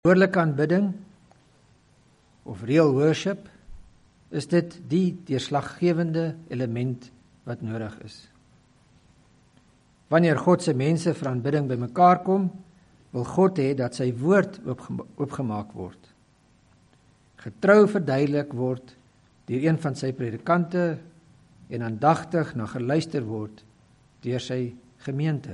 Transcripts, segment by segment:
Behoorlike aanbidding of real worship, is dit die deurslaggewende element wat nodig is. Wanneer God se mense vir aanbidding bymekaar kom, wil God hê dat sy woord oopgemaak word. Getrou verduidelik word deur een van sy predikante en aandagtig na geluister word deur sy gemeente.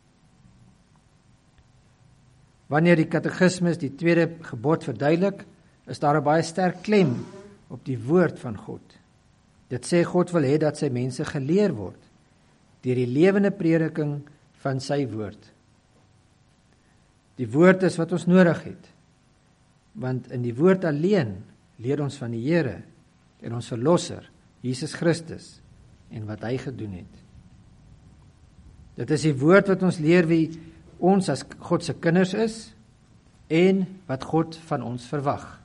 Wanneer die katekismus die tweede gebod verduidelik, is daar 'n baie sterk klem op die woord van God. Dit sê God wil hê dat sy mense geleer word deur die lewende prediking van sy woord. Die woord is wat ons nodig het, want in die woord alleen leer ons van die Here en ons verlosser, Jesus Christus, en wat hy gedoen het. Dit is die woord wat ons leer wie ons as God se kinders is en wat God van ons verwag.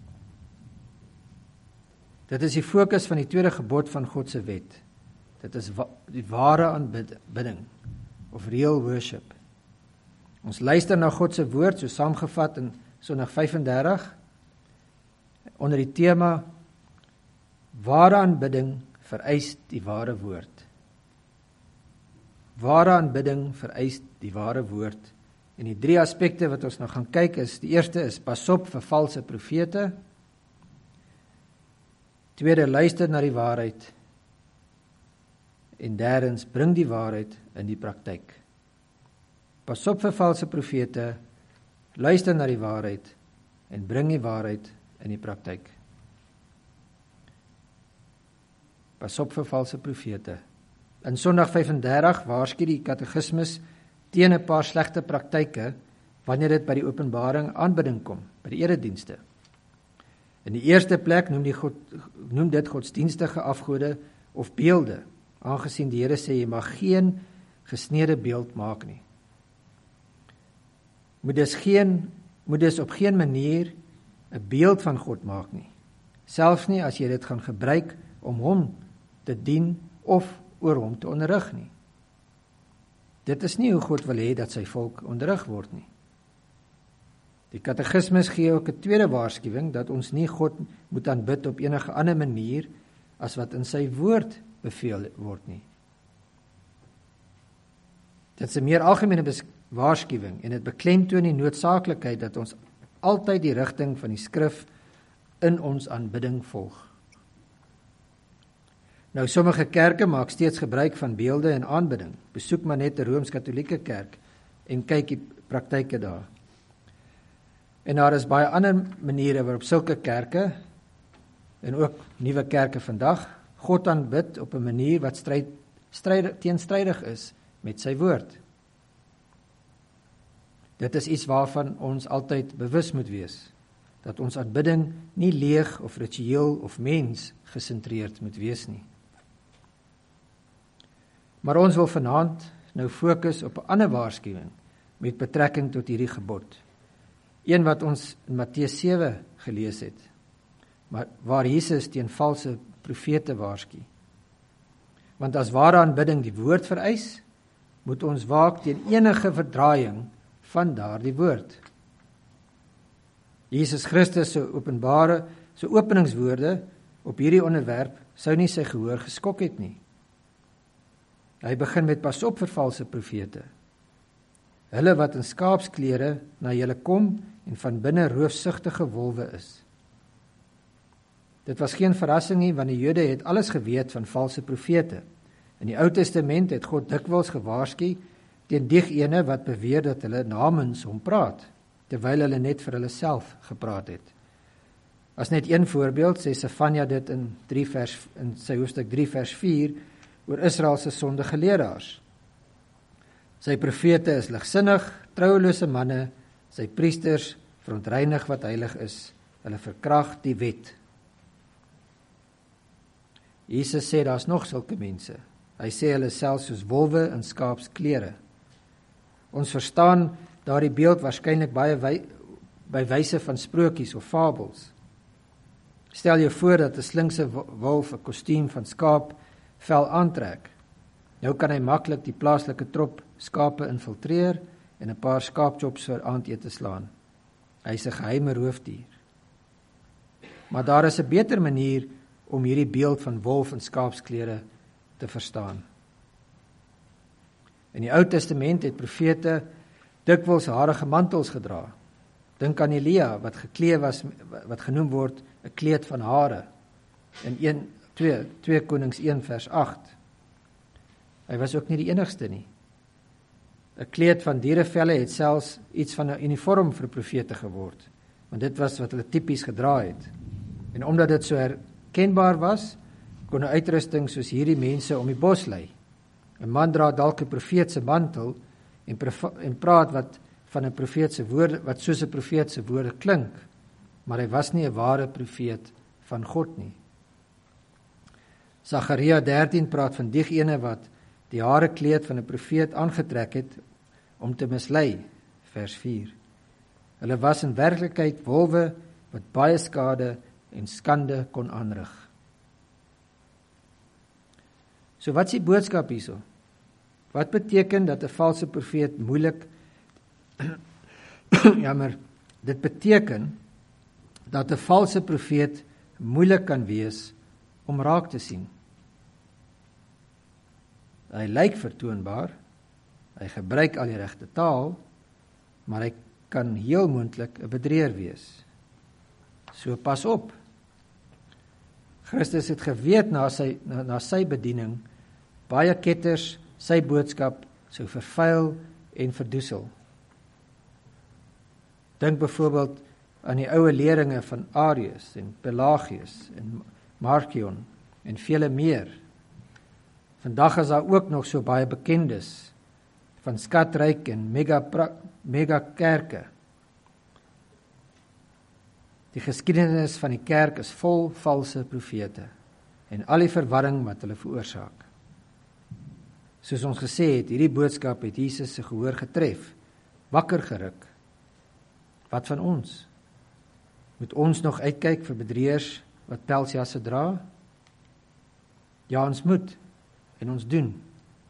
Dit is die fokus van die tweede gebod van God se wet. Dit is die ware aanbidding of real worship. Ons luister na God se woord, so saamgevat in Sondag 35, onder die tema ware aanbidding vereis die ware woord. Ware aanbidding vereis die ware woord. En die 3 aspekte wat ons nou gaan kyk is, die eerste is pas op vir valse profete. Tweede, luister na die waarheid. En derdens, bring die waarheid in die praktyk. Pas op vir valse profete, luister na die waarheid en bring die waarheid in die praktyk. Pas op vir valse profete. In Sondag 35 waarsku die katekismus teen 'n paar slegte praktyke wanneer dit by die openbaring aanbidding kom, by die eredienste. In die eerste plek noem dit godsdienstige afgode of beelde, aangesien die Here sê jy mag geen gesneede beeld maak nie. Moet dus op geen manier 'n beeld van God maak nie, selfs nie as jy dit gaan gebruik om hom te dien of oor hom te onderrig nie. Dit is nie hoe God wil hê dat sy volk onderrig word nie. Die katekismus gee ook 'n tweede waarskuwing dat ons nie God moet aanbid op enige ander manier as wat in sy woord beveel word nie. Dit is 'n meer algemene waarskuwing en dit beklemtoon die noodsaaklikheid dat ons altyd die rigting van die skrif in ons aanbidding volg. Nou, sommige kerke maak steeds gebruik van beelde en aanbidding. Besoek maar net 'n Rooms-Katolieke kerk en kyk die praktyke daar. En daar is baie ander maniere waarop sulke kerke en ook nuwe kerke vandag God aanbid op 'n manier wat teenstrydig is met sy woord. Dit is iets waarvan ons altyd bewus moet wees, dat ons aanbidding nie leeg of ritueel of mens gesentreerd moet wees nie. Maar ons wil vanaand nou fokus op 'n ander waarskuwing met betrekking tot hierdie gebod. Een wat ons in Matteus 7 gelees het, maar waar Jesus teen valse profete waarsku. Want as ware aanbidding die woord vereis, moet ons waak teen enige verdraaiing van daardie woord. Jesus Christus se openingswoorde op hierdie onderwerp sou nie sy gehoor geskok het nie. Hy begin met pas op vir valse profete. Hulle wat in skaapsklere na julle kom en van binne roofsugtige wolwe is. Dit was geen verrassing nie, want die Jode het alles geweet van valse profete. In die Ou Testament het God dikwels gewaarsku teen diegene wat beweer dat hulle namens hom praat, terwyl hulle net vir hulle self gepraat het. As net een voorbeeld, sê Sefanja dit in sy hoofstuk 3 vers 4 oor Israel se sondige leraars. Sy profete is ligsinnig, troulose manne, sy priesters verontreinig wat heilig is, hulle verkragt die wet. Jesus sê daar's nog sulke mense. Hy sê hulle selfs soos wolwe in skaapsklere. Ons verstaan daardie beeld waarskynlik baie by wyse van sprokies of fabels. Stel jou voor dat 'n slinkse wolf 'n kostuum van skaapvel aantrek. Nou kan hy maklik die plaaslike trop skape infiltreer en 'n paar skaapchops vir aandete slaan. Hy is 'n geheime roofdier. Maar daar is 'n beter manier om hierdie beeld van wolf en skaapsklere te verstaan. In die Ou Testament het profete dikwels harige mantels gedra. Dink aan Elia wat geklee was, wat genoem word 'n kleed van hare in 2 Konings 1 vers 8. Hy was ook nie die enigste nie. 'n Kleed van dierevelle het selfs iets van 'n uniform vir profete geword, want dit was wat hulle tipies gedra het. En omdat dit so herkenbaar was, kon 'n uitrusting soos hierdie mense om die bos lei. 'n Man dra dalk 'n profeet se mantel en praat wat van 'n profeet se woorde, wat soos 'n profeet se woorde klink, maar hy was nie 'n ware profeet van God nie. Sagaria 13 praat van diegene wat die hare kleed van 'n profeet aangetrek het om te mislei, vers 4. Hulle was in werklikheid wolwe wat baie skade en skande kon aanrig. So wat is die boodskap hierso? Wat beteken dat 'n valse profeet moeilik dit beteken dat 'n valse profeet moeilik kan wees om raak te sien. Hy lyk vertoonbaar, hy gebruik al die regte taal, maar hy kan heel moontlik 'n bedrieër wees. So pas op. Christus het geweet na sy bediening, baie ketters sy boodskap sou vervuil en verdoesel. Dink byvoorbeeld aan die oue leringe van Arius en Pelagius en Marcion en vele meer. Vandag is daar ook nog so baie bekendes van skatryk en mega kerke. Die geskiedenis van die kerk is vol valse profete en al die verwarring wat hulle veroorsaak. Soos ons gesê het, hierdie boodskap het Jesus se gehoor getref, wakker geruk. Wat van ons? Moet ons nog uitkyk vir bedrieërs wat pelsjasse dra? Ja, ons moet en ons doen.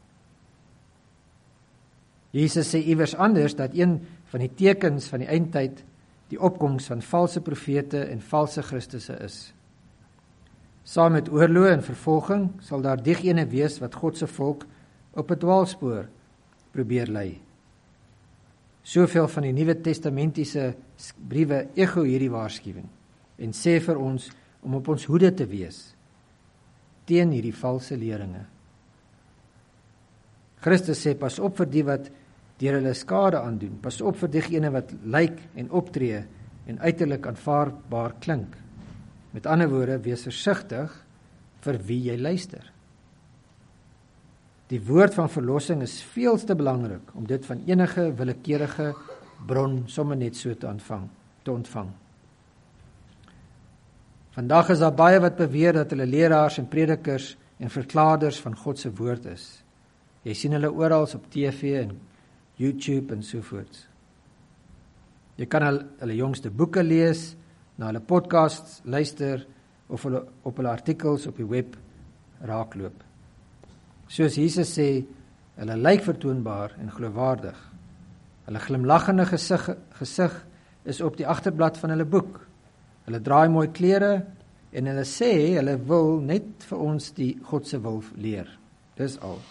Jesus sê iewers anders dat een van die tekens van die eindtyd die opkoms van valse profete en valse Christusse is. Saam met oorloë en vervolging sal daar diegene wees wat God se volk op 'n dwaalspoor probeer lei. Soveel van die Nuwe Testamentiese briewe ego hierdie waarskuwing en sê vir ons om op ons hoede te wees teen hierdie valse leringe. Christus sê pas op vir die wat deur hulle skade aandoen, pas op vir diegene wat lyk en optree en uiterlik aanvaarbaar klink. Met ander woorde, wees versigtig vir wie jy luister. Die woord van verlossing is veel te belangrik om dit van enige willekeurige bron sommer net so te ontvang. Vandag is daar baie wat beweer dat hulle leraars en predikers en verklaarders van God se woord is. Jy sien hulle oral op TV en YouTube en sovoorts. Jy kan hulle jongste boeke lees, na hulle podcasts luister of hulle op hulle artikels op die web raakloop. Soos Jesus sê, hulle lyk vertoonbaar en geloofwaardig. Hulle glimlaggende gesig is op die agterblad van hulle boek. Hulle draai mooi klere en hulle sê hulle wil net vir ons die God se wil leer. Dis al.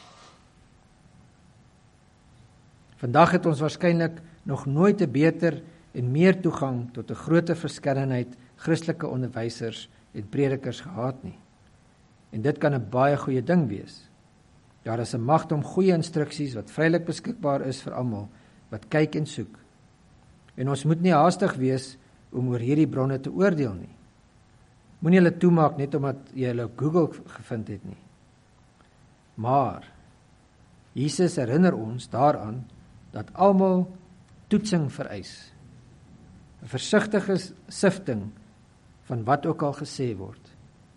Vandag het ons waarskynlik nog nooit 'n beter en meer toegang tot 'n groter verskeidenheid Christelike onderwysers en predikers gehad nie. En dit kan 'n baie goeie ding wees. Daar is 'n magt om goeie instruksies wat vrylik beskikbaar is vir almal wat kyk en soek. En ons moet nie haastig wees om oor hierdie bronne te oordeel nie. Moenie hulle toemaak net omdat jy hulle op Google gevind het nie. Maar Jesus herinner ons daaraan dat almal toetsing vereis. 'n Versigtige sifting van wat ook al gesê word.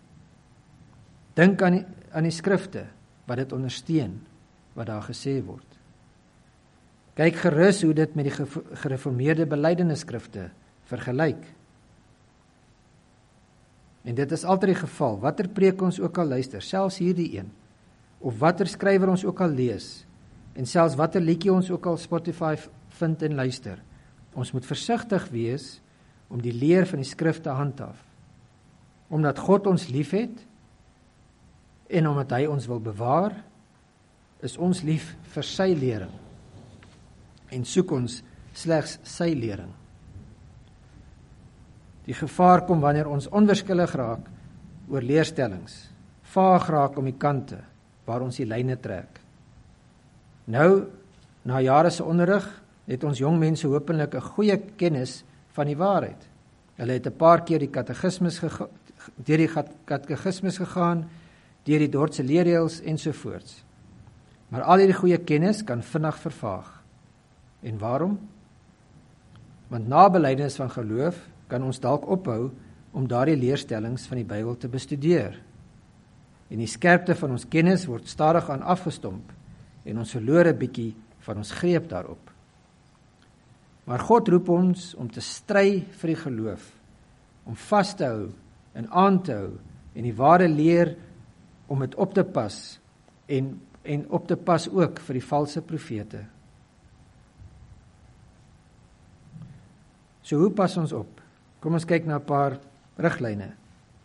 Dink aan die skrifte wat dit ondersteun wat daar gesê word. Kyk gerus hoe dit met die gereformeerde belydenisskrifte vergelyk. En dit is altyd die geval, watter preek ons ook al luister, selfs hierdie een, of watter skrywer ons ook al lees, en selfs watter liedjie ons ook al Spotify vind en luister, Ons moet versigtig wees om die leer van die skrif te handhaaf. Omdat God ons liefhet en omdat hy ons wil bewaar, is ons lief vir sy lering en soek ons slegs sy lering. Die gevaar kom wanneer ons onverskillig raak oor leerstellings, vaag raak om die kante waar ons die lyne trek. Nou, na jare se onderrig, het ons jong mense hopelik 'n goeie kennis van die waarheid. Hulle het 'n paar keer deur die katekismes gegaan, deur die Dordtse leerreëls ensovoorts. Maar al hierdie goeie kennis kan vinnig vervaag. En waarom? Want na belydenis van geloof kan ons dalk ophou om daardie leerstellings van die Bybel te bestudeer. En die skerpte van ons kennis word stadig aan afgestomp en ons verloor 'n bietjie van ons greep daarop. Maar God roep ons om te stry vir die geloof, om vas te hou en aan te hou en die ware leer om dit op te pas en op te pas ook vir die valse profete. So hoe pas ons op? Kom ons kyk na 'n paar riglyne.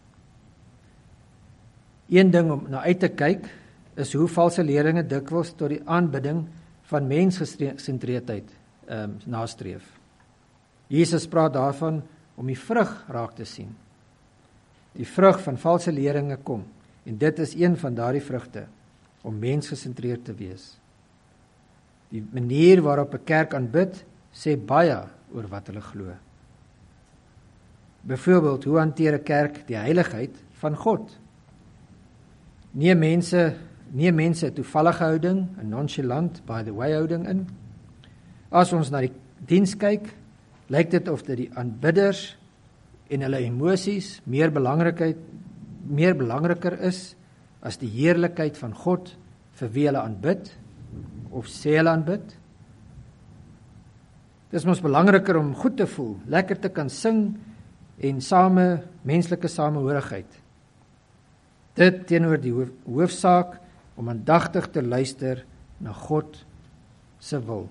Een ding om na uit te kyk is hoe valse leringe dikwels tot die aanbidding van mensgesentreerdheid nastreef. Jesus praat daarvan om die vrug raak te sien. Die vrug van valse leringe kom en dit is een van daardie vrugte om mensgesentreerd te wees. Die manier waarop 'n kerk aanbid sê baie oor wat hulle glo. Byvoorbeeld, hoe hanteer 'n kerk die heiligheid van God? Nie mense toevallige houding, 'n nonchalant by the way houding in. As ons na die diens kyk, lyk dit of dit die aanbidders en hulle emosies meer belangriker is as die heerlikheid van God vir wie hulle aanbid of sê hulle aanbid. Dit is mos belangriker om goed te voel, lekker te kan sing en menslike samehorigheid. Dit teenoor die hoofsaak om aandagtig te luister na God se wil.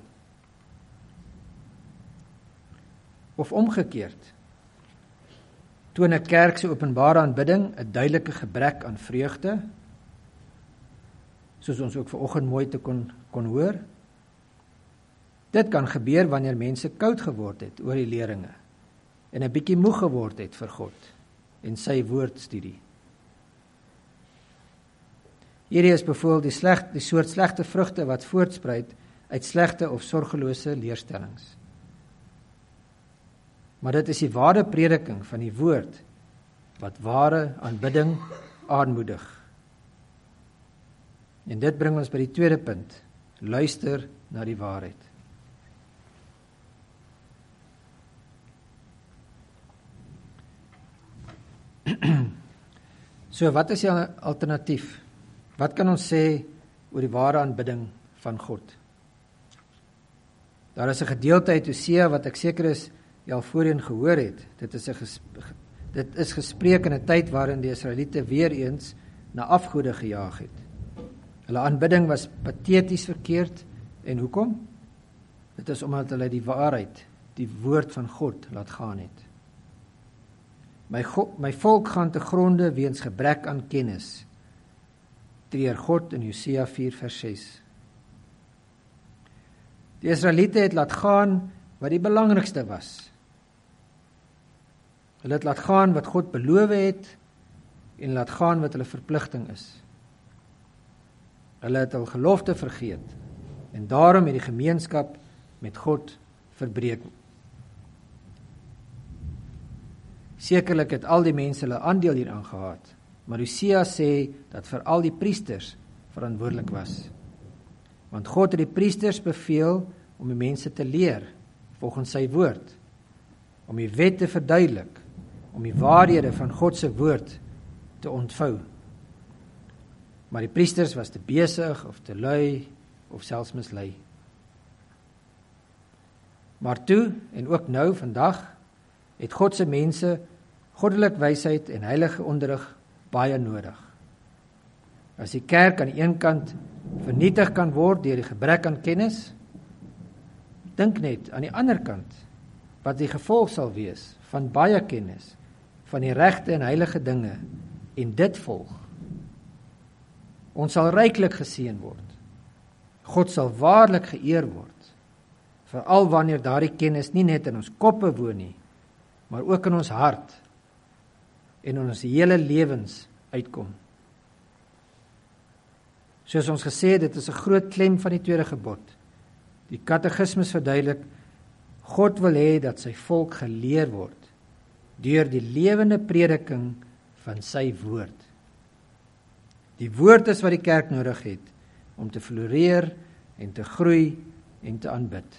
Of omgekeerd, toon 'n kerk se openbare aanbidding 'n duidelike gebrek aan vreugde, soos ons ook vanoggend mooi te kon hoor. Dit kan gebeur wanneer mense koud geword het oor die leringe en 'n bietjie moeg geword het vir God en sy woordstudie. Hierdie is byvoorbeeld die soort slegte vrugte wat voortspruit uit slegte of sorgelose leerstellings. Maar dit is die ware prediking van die woord wat ware aanbidding aanmoedig. En dit bring ons by die tweede punt: luister na die waarheid. So, wat is die alternatief? Wat kan ons sê oor die ware aanbidding van God? Daar is 'n gedeelte uit Hosea wat ek seker is jy al voorheen gehoor het. Dit is gespreek in 'n tyd waarin die Israeliete weer eens na afgode gejaag het. Hulle aanbidding was pateties verkeerd. En hoekom? Dit is omdat hulle die waarheid, die woord van God laat gaan het. My volk gaan te gronde weens gebrek aan kennis, treur God in Hosea 4 vers 6. Die Israeliete het laat gaan wat die belangrikste was. Hulle het laat gaan wat God beloof het en laat gaan wat hulle verpligting is. Hulle het hul gelofte vergeet en daarom het die gemeenskap met God verbreek. Sekerlik het al die mense hulle aandeel hieraan gehad, maar Hosea sê dat veral die priesters verantwoordelik was. Want God het die priesters beveel om die mense te leer volgens sy woord, om die wet te verduidelik, om die waarhede van God se woord te ontvou. Maar die priesters was te besig of te lui of selfs mislei. Maar toe en ook nou vandag het God se mense goddelike wysheid en heilige onderrig baie nodig. As die kerk aan die een kant vernietig kan word deur die gebrek aan kennis, dink net aan die ander kant wat die gevolg sal wees van baie kennis, van die regte en heilige dinge, en dit volg. Ons sal ryklik geseën word. God sal waarlik geëer word, veral wanneer daardie kennis nie net in ons koppe woon nie, maar ook in ons hart en in ons hele lewens uitkom. Soos ons gesê het, dit is 'n groot klem van die tweede gebod. Die katekismes verduidelik, God wil hê dat sy volk geleer word deur die lewende prediking van sy woord. Die woord is wat die kerk nodig het om te floreer en te groei en te aanbid.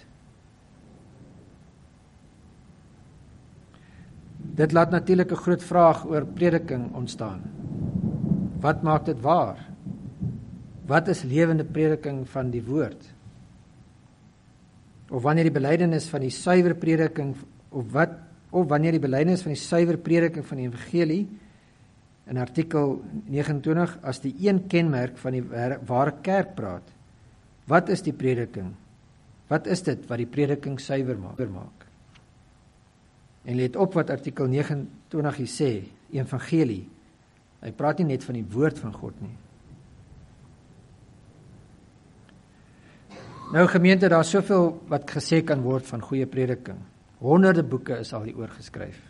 Dit laat natuurlik 'n groot vraag oor prediking ontstaan. Wat maak dit waar? Wat is lewende prediking van die woord? Of wanneer die belydenis van die suiwer prediking of wanneer die belydenis van die suiwer prediking van die evangelie in artikel 29 as die een kenmerk van die ware kerk praat. Wat is die prediking? Wat is dit wat die prediking suiwer maak? En let op wat artikel 29 hier sê, evangelie. Hy praat nie net van die woord van God nie. Nou gemeente, daar is soveel wat gesê kan word van goeie prediking. Honderde boeke is al hieroor geskryf.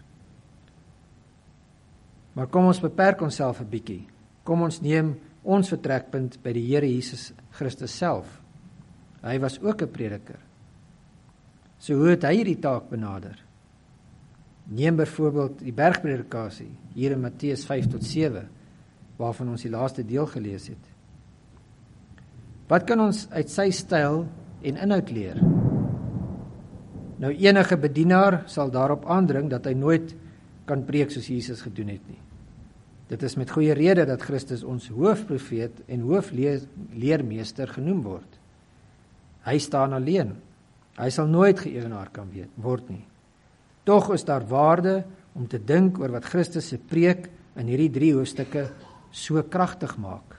Maar kom ons beperk onsself 'n bietjie. Kom ons neem ons vertrekpunt by die Here Jesus Christus self. Hy was ook 'n prediker. So hoe het hy hierdie taak benader? Neem byvoorbeeld die bergpredikasie hier in Matteus 5-7, waarvan ons die laaste deel gelees het. Wat kan ons uit sy styl en inhoud leer? Nou enige bedienaar sal daarop aandring dat hy nooit kan preek soos Jesus gedoen het nie. Dit is met goeie rede dat Christus ons hoofprofeet en hoofleermeester genoem word. Hy staan alleen. Hy sal nooit geëwenaar kan word nie. Tog is daar waarde om te dink oor wat Christus se preek in hierdie 3 hoofstukke so kragtig maak.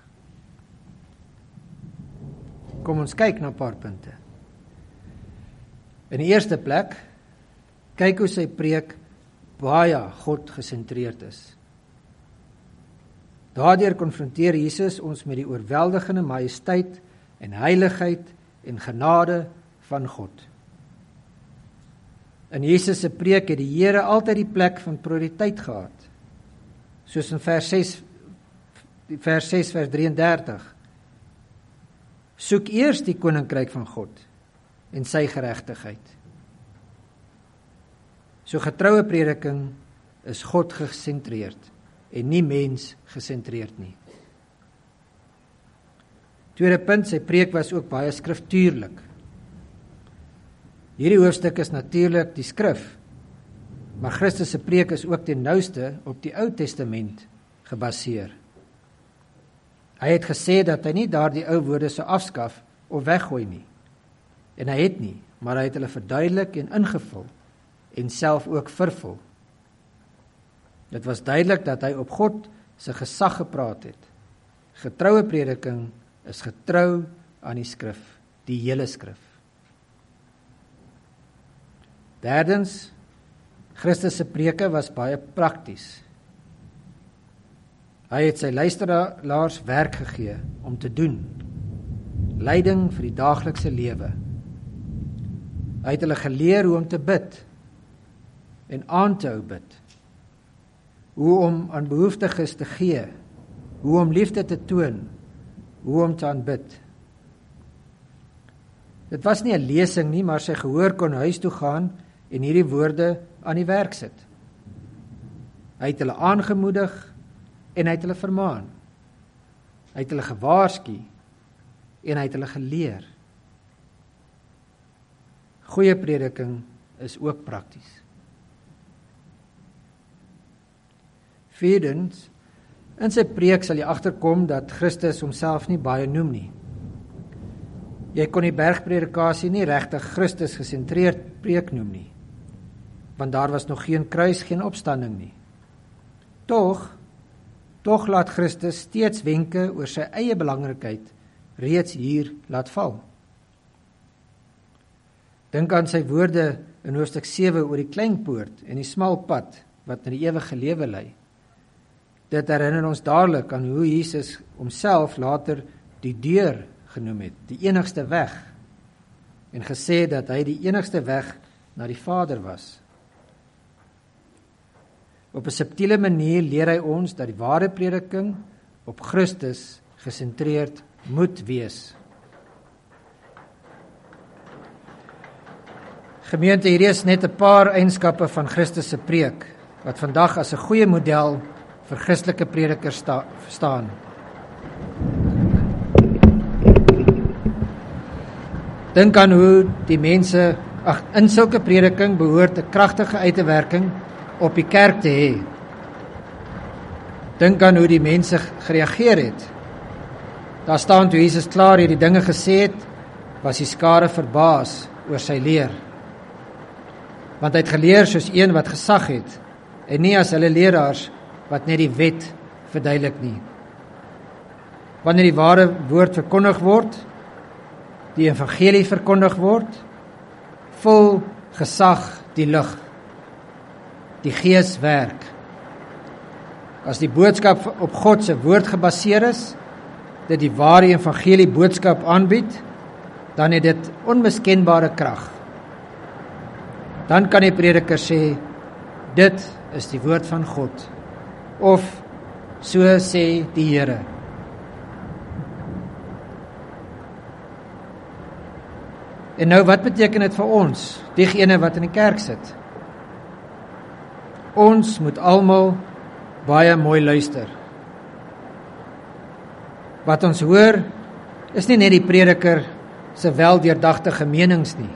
Kom ons kyk na 'n paar punte. In die eerste plek, kyk hoe sy preek baie God gesentreerd is. Daardeur konfronteer Jesus ons met die oorweldigende majesteit en heiligheid en genade van God. In Jesus se preek het die Here altyd die plek van prioriteit gehad. Soos in vers 6 vers 33. Soek eers die koninkryk van God en sy geregtigheid. So getroue prediking is God gesentreerd en nie mens gesentreerd nie. Tweede punt, sy preek was ook baie skriftuurlik. Hierdie hoofstuk is natuurlik die skrif, maar Christus se preek is ook ten nouste op die Ou Testament gebaseer. Hy het gesê dat hy nie daardie ou woorde sou afskaf of weggooi nie. En hy het nie, maar hy het hulle verduidelik en ingevul en self ook vervul. Dit was duidelik dat hy op God se gesag gepraat het. Getroue prediking is getrou aan die skrif, die hele skrif. Derdens, Christus se preke was baie prakties. Hy het sy luisteraars werk gegee om te doen. Leiding vir die daaglikse lewe. Hy het hulle geleer hoe om te bid en aan te hou bid. Hoe om aan behoeftiges te gee, hoe om liefde te toon, hoe om te aanbid. Dit was nie 'n lesing nie, maar sy gehoor kon huis toe gaan en hierdie woorde aan die werk sit. Hy het hulle aangemoedig en hy het hulle vermaan. Hy het hulle gewaarsku en hy het hulle geleer. Goeie prediking is ook prakties. Vierdens, in sy preek sal jy agterkom dat Christus homself nie baie noem nie. Jy kon die bergpredikasie nie regtig Christus gesentreerd preek noem nie, want daar was nog geen kruis, geen opstanding nie. Tog laat Christus steeds wenke oor sy eie belangrikheid reeds hier laat val. Dink aan sy woorde in hoofstuk 7 oor die kleinpoort en die smal pad wat na die ewige lewe lei. Dit herinner ons dadelik aan hoe Jesus homself later die deur genoem het, die enigste weg, en gesê dat hy die enigste weg na die Vader was. Op 'n subtiele manier leer hy ons dat die ware prediking op Christus gesentreerd moet wees. Gemeente, hier is net 'n paar eienskappe van Christus se preek wat vandag as 'n goeie model vir Christelike predikers staan. Dink aan hoe die mense in sulke prediking behoort 'n kragtige uitwerking op die kerk te hê. Dink aan hoe die mense gereageer het. Daar staan toe Jesus klaar hierdie dinge gesê het, was die skare verbaas oor sy leer. Want hy het geleer soos een wat gesag het, en nie as hulle leraars wat net die wet verduidelik nie. Wanneer die ware woord verkondig word, die evangelie verkondig word, vul gesag die lig. Die Gees werk. As die boodskap op God se woord gebaseer is, dit die ware evangelie boodskap aanbied, dan het dit onmiskenbare krag. Dan kan die prediker sê, dit is die woord van God, of so sê die Here. En nou, wat beteken dit vir ons, diegene wat in die kerk sit? Ons moet almal baie mooi luister. Wat ons hoor, is nie net die prediker se weldeurdagtige menings nie.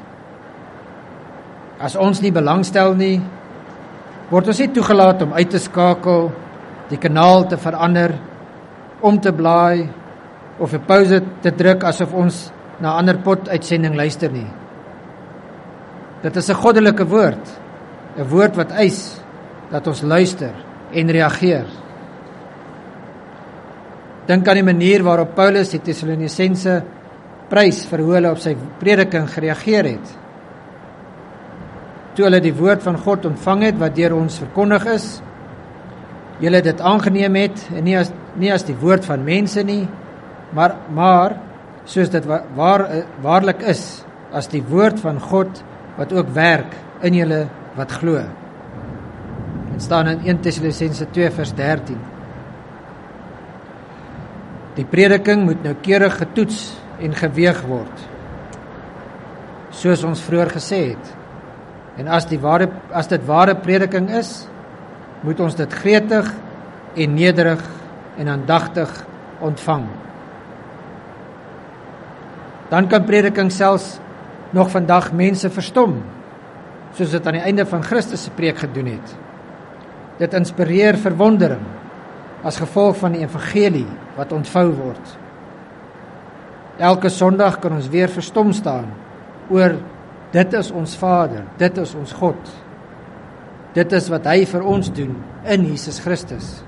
As ons nie belangstel nie, word ons nie toegelaat om uit te skakel, die kanaal te verander, om te blaai, of 'n pause te druk asof ons na 'n ander pot uitsending luister nie. Dit is 'n goddelike woord, 'n woord wat eis dat ons luister en reageer. Dink aan die manier waarop Paulus die Tessalonisense prys vir hoe hulle op sy prediking gereageer het. Toe hulle die woord van God ontvang het wat deur ons verkondig is, julle dit aangeneem het, en nie as die woord van mense nie, maar soos dit waarlik is, as die woord van God wat ook werk in julle wat glo. Dit staan in 1 Tessalonisense 2 vers 13. Die prediking moet noukeurig getoets en geweeg word, soos ons vroeër gesê het. En as dit ware prediking is, moet ons dit gretig en nederig en aandagtig ontvang. Dan kan prediking selfs nog vandag mense verstom, soos dit aan die einde van Christus se preek gedoen het. Dit inspireer verwondering as gevolg van die evangelie wat ontvou word. Elke Sondag kan ons weer verstom staan oor dit is ons Vader, dit is ons God. Dit is wat hy vir ons doen in Jesus Christus.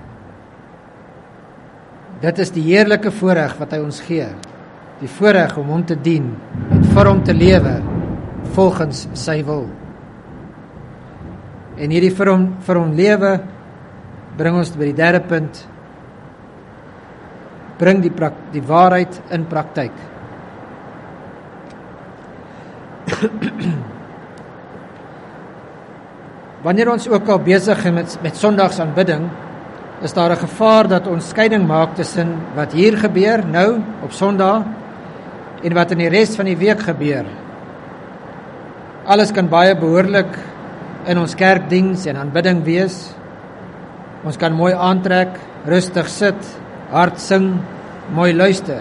Dit is die heerlike voorreg wat hy ons gee, die voorreg om hom te dien en vir hom te lewe volgens sy wil. En hierdie vir hom lewe bring ons by die derde punt, bring die waarheid in praktyk. Wanneer ons ook al besig is met Sondagsaanbidding, is daar 'n gevaar dat ons skeiding maak tussen wat hier gebeur nou op Sondag en wat in die res van die week gebeur. Alles kan baie behoorlik in ons kerkdiens en aanbidding wees. Ons kan mooi aantrek, rustig sit, hard sing, mooi luister.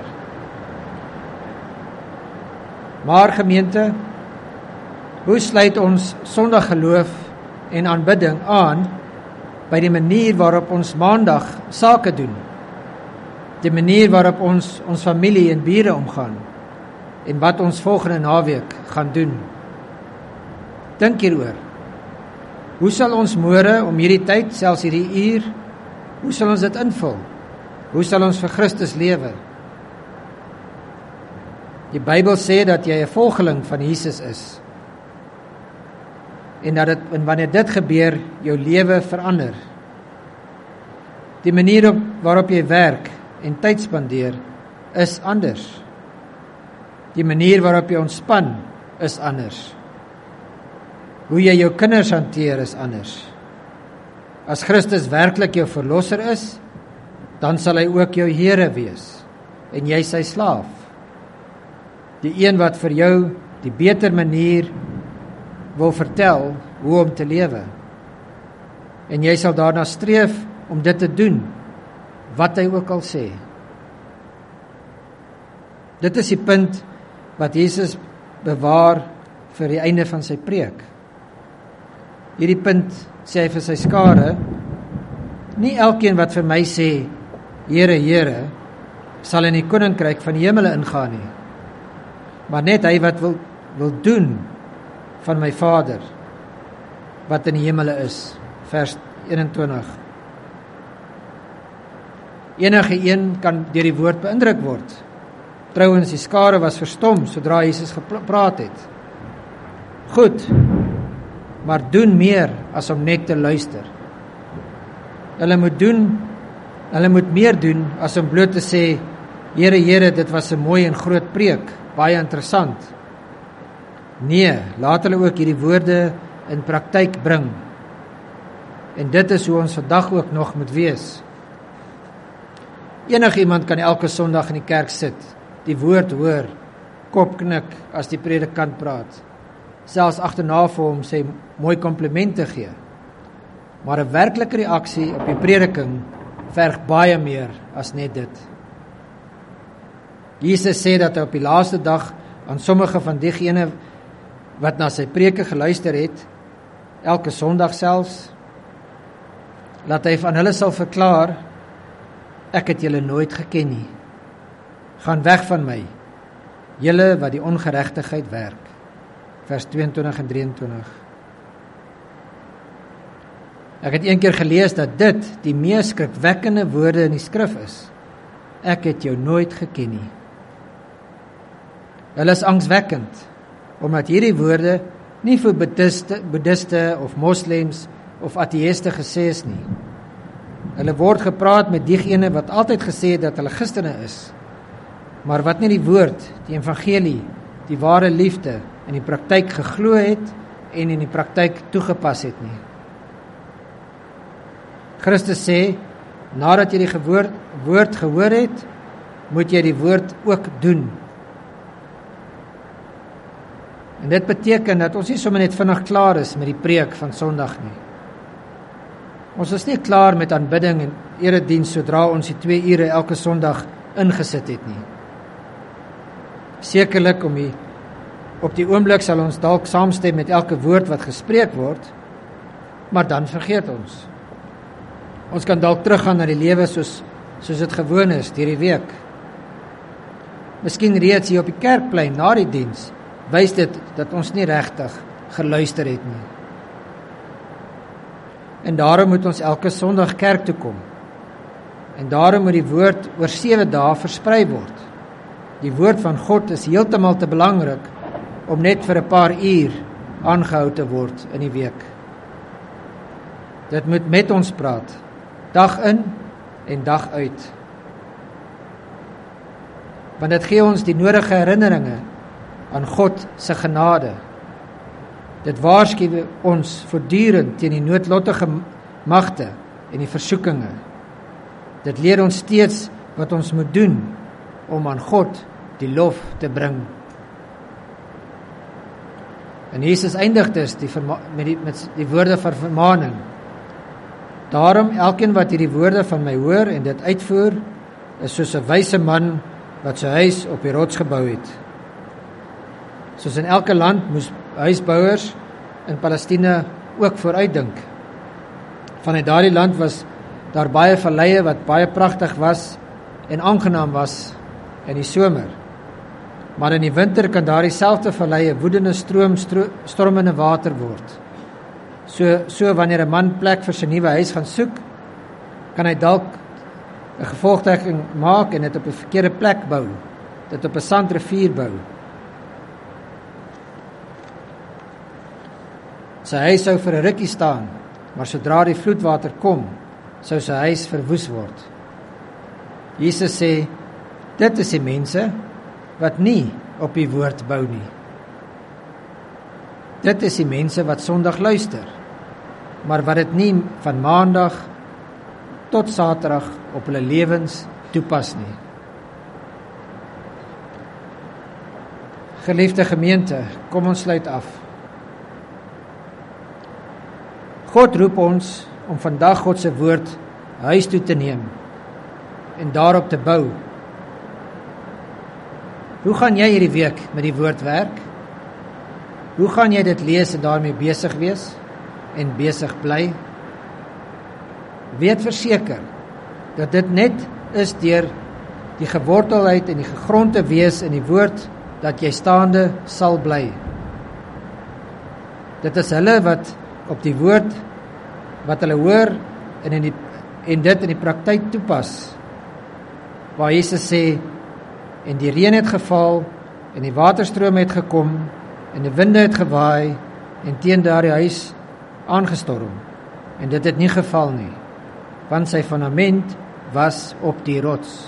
Maar gemeente, hoe sluit ons Sondaggeloof en aanbidding aan by die manier waarop ons Maandag sake doen, die manier waarop ons familie en bure omgaan, en wat ons volgende naweek gaan doen? Dink hieroor. Hoe sal ons môre om hierdie tyd, selfs hierdie uur, hoe sal ons dit invul? Hoe sal ons vir Christus lewe? Die Bybel sê dat jy 'n volgeling van Jesus is. en wanneer dit gebeur, jou lewe verander. Die manier waarop jy werk en tyd spandeer is anders. Die manier waarop jy ontspan is anders. Hoe jy jou kinders hanteer is anders. As Christus werklik jou verlosser is, dan sal hy ook jou Here wees en jy sy slaaf. Die een wat vir jou die beter manier wil vertel hoe om te lewe. En jy sal daarna streef om dit te doen, wat hy ook al sê. Dit is die punt wat Jesus bewaar vir die einde van sy preek. Hierdie punt sê hy vir sy skare, nie elkeen wat vir my sê, Here, Here, sal in die koninkryk van die hemele ingaan nie, maar net hy wat wil doen van my Vader, wat in die hemele is. Vers 21. Enige een kan deur die woord beïndruk word. Trouwens, die skare was verstom sodra Jesus gepraat het. Goed, maar doen meer as om net te luister. Hulle moet meer doen as om bloot te sê, Here, Here, dit was 'n mooi en groot preek, baie interessant. Nee, laat hulle ook hierdie woorde in praktyk bring. En dit is hoe ons vandag ook nog moet wees. Enige iemand kan elke Sondag in die kerk sit, die woord hoor, kop knik as die predikant praat, selfs agterna vir hom sê mooi komplimente gee. Maar 'n werklike reaksie op die prediking verg baie meer as net dit. Jesus sê dat hy op die laaste dag aan sommige van diegene wat na sy preke geluister het, elke Sondag selfs, laat hy van hulle sal verklaar, ek het julle nooit geken nie. Gaan weg van my, julle wat die ongeregtigheid werk. Vers 22 en 23. Ek het een keer gelees dat dit die mees skrikwekkende woorde in die skrif is. Ek het jou nooit geken nie. Hulle is angswekkend, omdat hierdie woorde nie vir boeddiste of moslems of ateïste gesê is nie. Hulle word gepraat met diegene wat altyd gesê het dat hulle Christene is, maar wat nie die woord, die evangelie, die ware liefde in die praktyk geglo het en in die praktyk toegepas het nie. Christus sê, nadat jy die woord gehoor het, moet jy die woord ook doen. En dit beteken dat ons nie sommer net vinnig klaar is met die preek van Sondag nie. Ons is nie klaar met aanbidding en erediens sodra ons die 2 ure elke Sondag ingesit het nie. Sekerlik op die oomblik sal ons dalk saamstem met elke woord wat gespreek word, maar dan vergeet ons. Ons kan dalk teruggaan na die lewe soos dit gewoon is deur die week. Miskien reeds hier op die kerkplein na die diens wys dit dat ons nie regtig geluister het nie. En daarom moet ons elke Sondag kerk toe kom. En daarom moet die woord oor 7 dae versprei word. Die woord van God is heeltemal te belangrik om net vir 'n paar uur aangehou te word in die week. Dit moet met ons praat, dag in en dag uit. Want dit gee ons die nodige herinneringe aan God se genade. Dit waarsku ons voortdurend teen die noodlottige magte en die versoekinge. Dit leer ons steeds wat ons moet doen om aan God die lof te bring. En Jesus eindig dus met die woorde van vermaaning. Daarom, elkeen wat hierdie woorde van my hoor en dit uitvoer, is soos 'n wyse man wat sy huis op die rots gebou het. Soos in elke land moes huisbouers in Palestina ook vooruitdink. Vanuit daardie land was daar baie valleie wat baie pragtig was en aangenaam was in die somer. Maar in die winter kan daardie selfde valleie woedende stormende water word. So wanneer 'n man plek vir sy nuwe huis gaan soek, kan hy dalk 'n gevolgtrekking maak en dit op 'n verkeerde plek bou, dit op 'n sandrivier bou. Sy huis sou vir 'n rukkie staan, maar sodra die vloedwater kom, sou sy huis verwoes word. Jesus sê, dit is die mense wat nie op die woord bou nie. Dit is die mense wat Sondag luister, maar wat dit nie van Maandag tot Saterdag op hulle lewens toepas nie. Geliefde gemeente, kom ons sluit af. God roep ons om vandag God se woord huis toe te neem en daarop te bou. Hoe gaan jy hierdie week met die woord werk? Hoe gaan jy dit lees en daarmee besig wees en besig bly? Weet verseker dat dit net is deur die geworteldheid en die gegrondde wees in die woord dat jy staande sal bly. Dit is hulle wat op die woord wat hulle hoor en dit in die praktyk toepas. Waar Jesus sê, en die reën het geval en die waterstrome het gekom en die winde het gewaai en teen daardie huis aangestorm en dit het nie geval nie, want sy fundament was op die rots.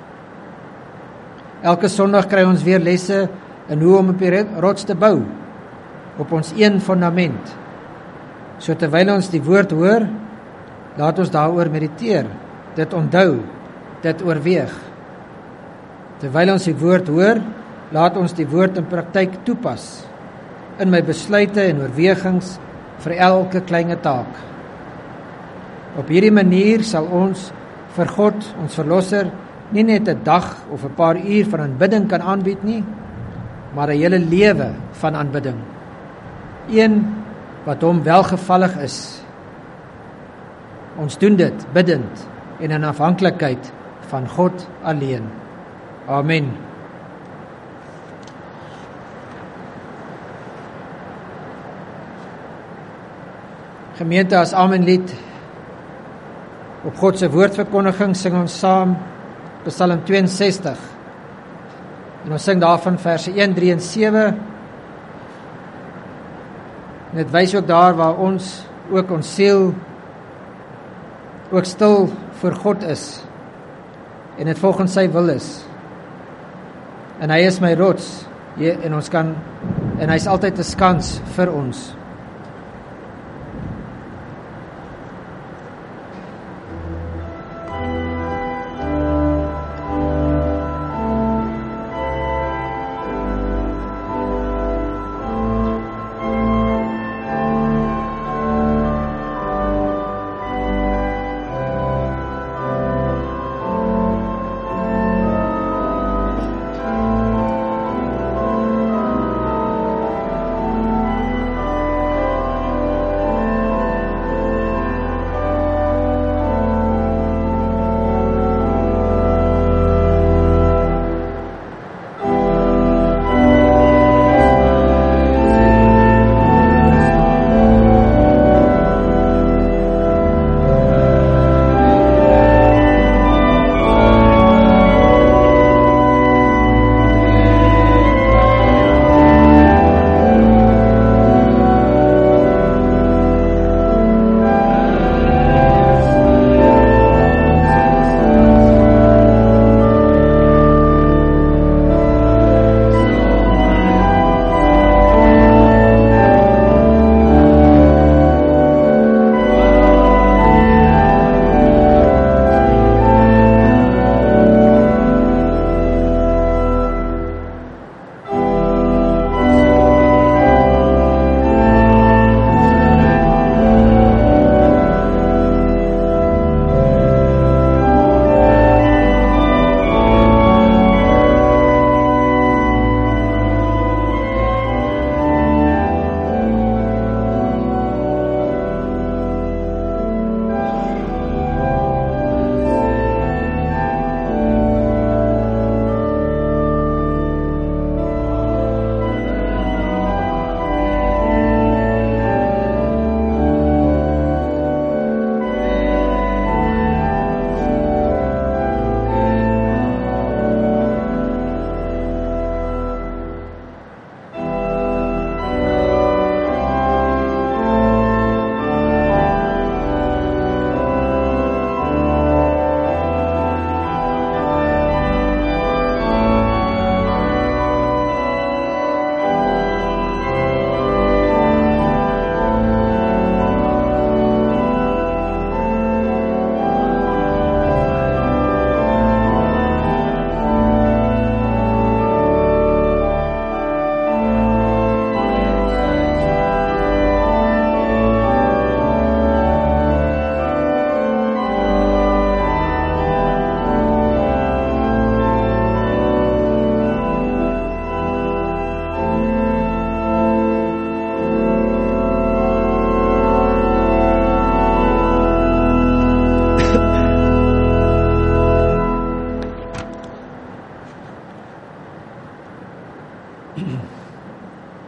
Elke Sondag kry ons weer lesse in hoe om op die rots te bou, op ons een fundament. So terwyl ons die woord hoor, laat ons daaroor mediteer, dit onthou, dit oorweeg. Terwyl ons die woord hoor, laat ons die woord in praktyk toepas, in my besluite en oorwegings vir elke kleine taak. Op hierdie manier sal ons vir God, ons verlosser, nie net 'n dag of 'n paar uur van aanbidding kan aanbied nie, maar 'n hele lewe van aanbidding. Een wat hom welgevallig is. Ons doen dit biddend en in afhanklikheid van God alleen. Amen. Gemeente, as Amenlied op God se woordverkondiging sing ons saam Psalm 62. En ons sing daarvan verse 1, 3 en 7. En dit wys ook daar waar ons ook ons siel ook stil voor God is en dit volgens sy wil is. En hy is my rots en hy is altyd 'n skans vir ons.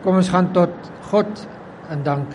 Kom ons gaan tot God in dank.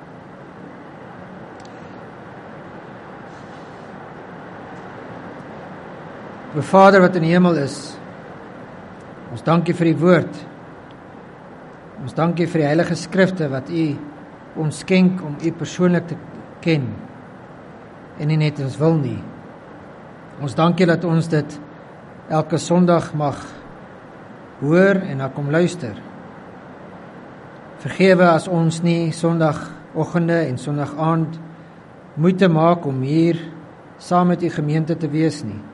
O Vader wat in die hemel is, ons dankie vir die woord. Ons dankie vir die heilige skrifte wat U ons skenk om U persoonlik te ken en nie net ons wil nie. Ons dankie dat ons dit elke Sondag mag hoor en na kom luister. Vergewe as ons nie Sondagoggende en Sondagaand moeite maak om hier saam met U gemeente te wees nie.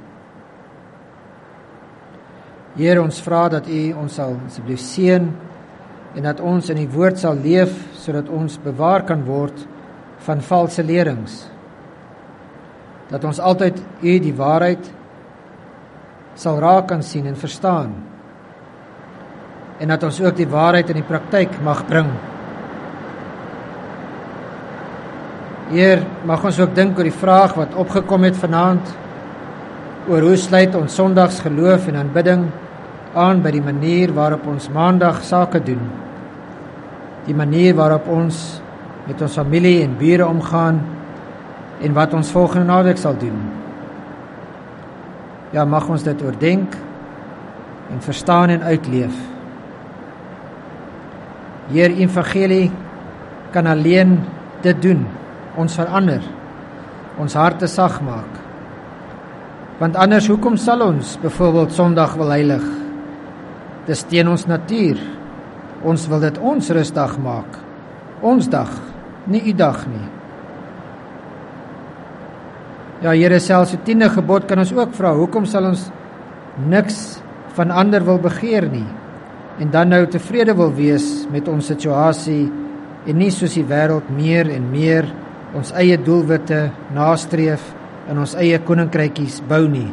Here, ons vra dat U ons sal asseblief seën en dat ons in die woord sal leef sodat ons bewaar kan word van valse lerings. Dat ons altyd U die waarheid sal raak kan sien en verstaan. En dat ons ook die waarheid in die praktyk mag bring. Heer, mag ons ook dink oor die vraag wat opgekom het vanaand oor hoe sluit ons Sondags geloof en aanbidding aan by die manier waarop ons Maandag sake doen. Die manier waarop ons met ons familie en bure omgaan en wat ons volgende naweek sal doen. Ja, mag ons dit oordenk en verstaan en uitleef. Heer, evangelie kan alleen dit doen, ons verander, ons harte sag maak. Want anders, hoekom sal ons byvoorbeeld Sondag wil heilig? Dis teen ons natuur. Ons wil dit ons rustdag maak. Ons dag, nie U dag nie. Ja, Here, selfs die 10de gebod kan ons ook vra, hoekom sal ons niks van ander wil begeer nie? En dan nou tevrede wil wees met ons situasie en nie soos die wêreld meer en meer ons eie doelwitte nastreef en ons eie koninkrykies bou nie.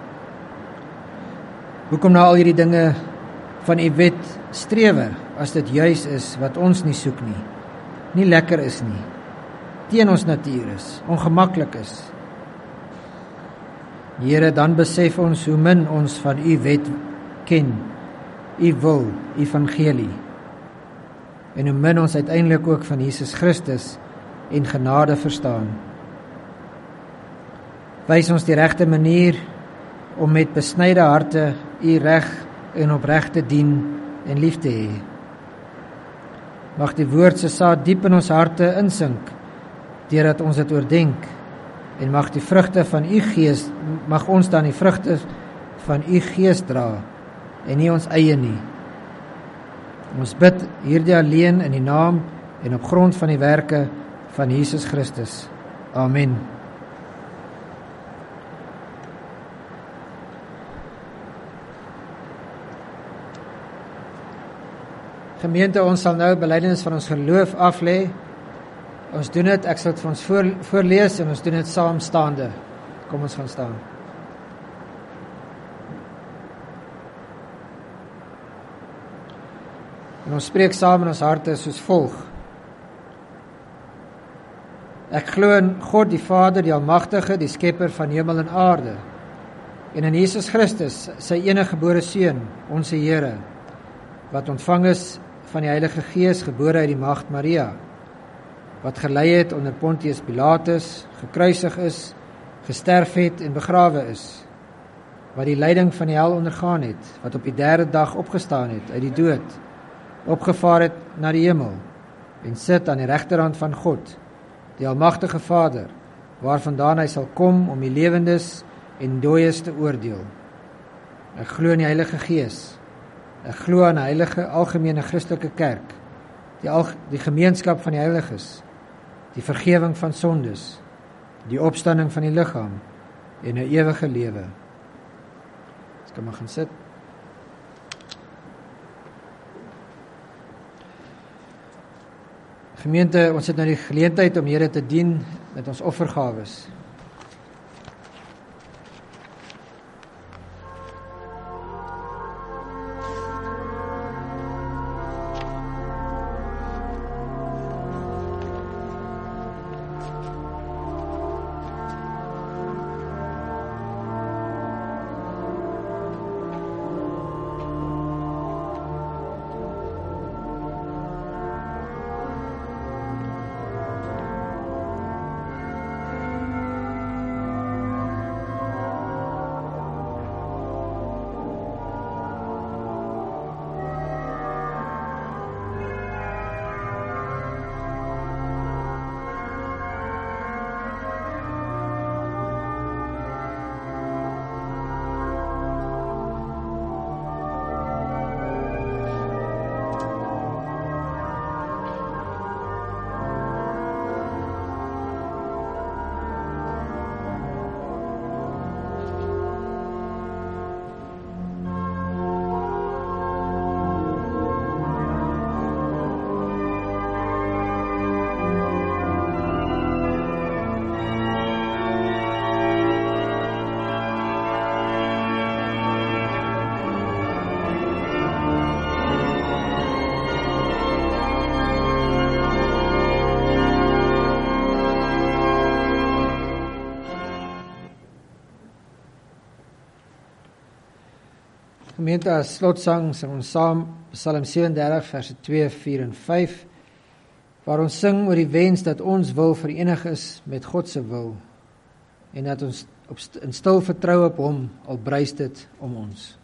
Hoekom nou al hierdie dinge van U wet strewe, as dit juis is wat ons nie soek nie lekker is nie, teen ons natuur is, ongemaklik is. Here, dan besef ons hoe min ons van U wet ken, U wil, evangelie, en hoe min ons uiteindelik ook van Jesus Christus en genade verstaan. Wys ons die regte manier om met besnyde harte U reg en opreg te dien en lief te hê. Mag die woord se saad diep in ons harte insink, deurdat ons dit oordenk, en mag die vrugte van U Gees, mag ons dan die vrugte van U Gees dra, en nie ons eie nie. Ons bid hierdie alleen in die naam en op grond van die werke van Jesus Christus. Amen. Gemeente, ons sal nou belydenis van ons geloof aflê. Ons doen dit, ek sal dit vir ons voorlees en ons doen dit saam staande. Kom ons gaan staan. En ons spreek saam in ons harte soos volg. Ek glo in God die Vader, die Almagtige, die Skepper van hemel en aarde, en in Jesus Christus, sy enige gebore Seun, ons Here, wat ontvang is van die Heilige Gees, gebore uit die Maagd Maria, wat gelei het onder Pontius Pilatus, gekruisig is, gesterf het en begrawe is, wat die lyding van die hel ondergaan het, wat op die 3de dag opgestaan het uit die dood, opgevaar het na die hemel, en sit aan die regterhand van God, die Almagtige Vader, waarvandaan hy sal kom om die lewendes en dooies te oordeel. Ek glo in die Heilige Gees. Ek glo aan 'n heilige algemene Christelike kerk, die gemeenskap van die heiliges, die vergifnis van sondes, die opstanding van die liggaam en 'n ewige lewe. Ons kan maar gaan sit. Gemeente, ons het nou die geleentheid om Here te dien met ons offergawes. Gemeente, as slotsang sing ons saam Psalm 37 verse 2, 4 en 5, waar ons sing oor die wens dat ons wil verenig is met God se wil en dat ons in stil vertrou op hom, al bruis dit om ons.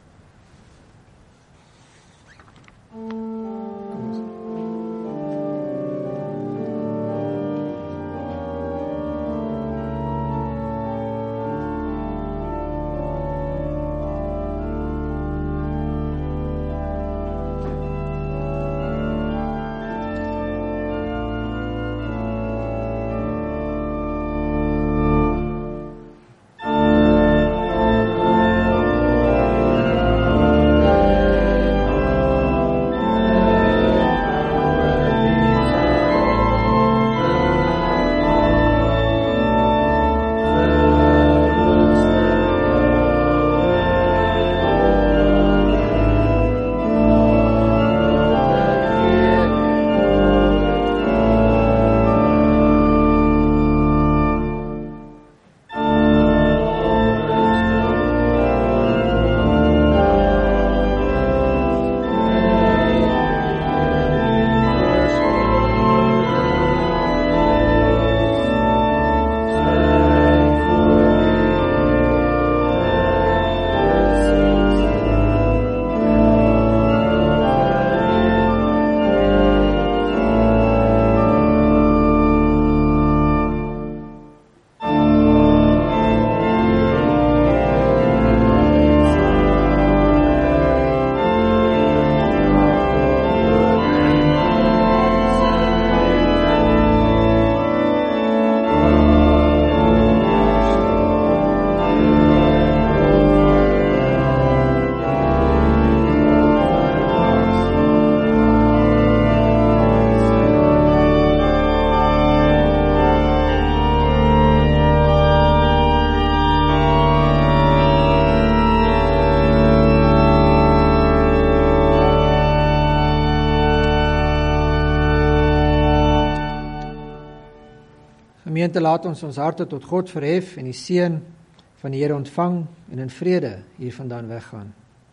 Gemeente, laat ons harte tot God verhef en die seën van die Here ontvang en in vrede hiervandaan weggaan.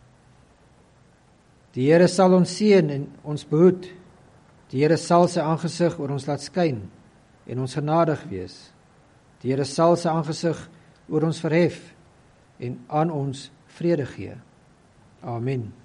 Die Here sal ons seën en ons behoed. Die Here sal sy aangesig oor ons laat skyn en ons genadig wees. Die Here sal sy aangesig oor ons verhef en aan ons vrede gee. Amen.